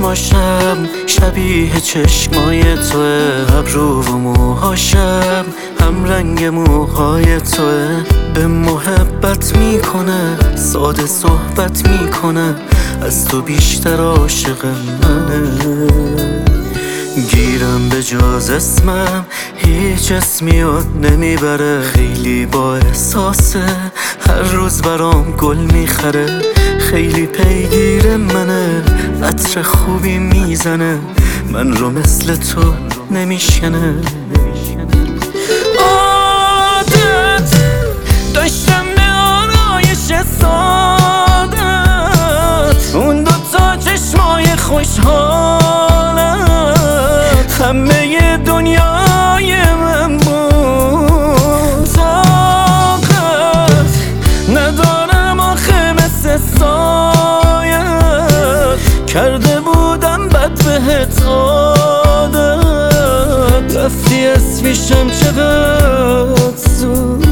چشماشم شبیه چشمای توه، ابرو و موهاشم هم رنگ موهای توه. به محبت میکنه، ساده صحبت میکنه، از تو بیشتر عاشق منه. گیرم به جز اسمم هیچ اسمی یاد نمیبره، خیلی با احساسه، هر روز برام گل میخره. خیلی پیگیر منه، عطر خوبی میزنه، من رو مثل تو نمیشکنه. عادت داشتم به آرایش سادت، اون دوتا چشمای خوشحالت همه دنیای من بود. طاقت ندارم آخه مثل سایت، کرده بودم بد بهت عادت، رفتی اسمیشم چقدر زود.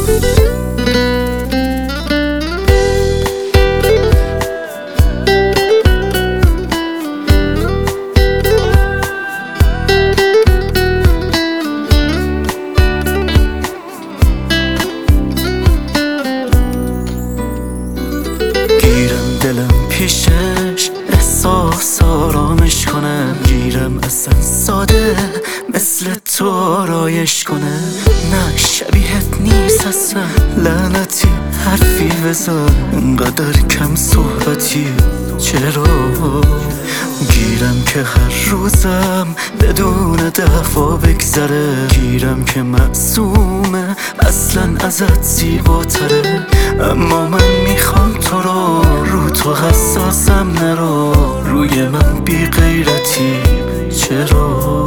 گیرم دلم پیشش احساس آرامش کنم، گیرم اصلا ساده مثل تو آرایش کنه. نه شبیهت نیست اصلا، لعنتی حرفی بزن، انقدر کم صحبتی چرا؟ گیرم که هر روزم بدون دفعه بگذره، گیرم که معصومه اصلا ازت زیباتره. اما من میخوام تو رو تو حساسم نرو، روی من بی غیرتی چرا؟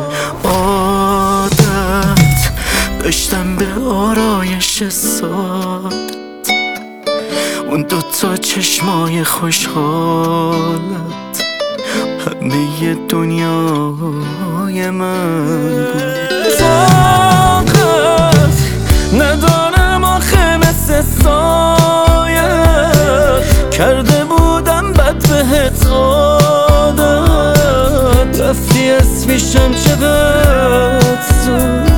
عادت داشتم به آرایش ساد، اون دوتا چشمای خوشحالت همه دنیای من بود. طاقت ندارم آخه مثل سایت، کرده بودم بد بهت عادت، رفتی اسمیشم چقدر زود.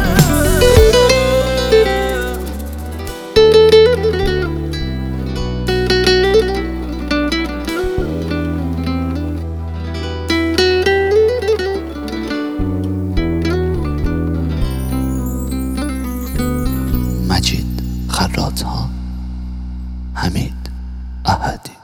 مجید خراط‌ها، حمید احدی.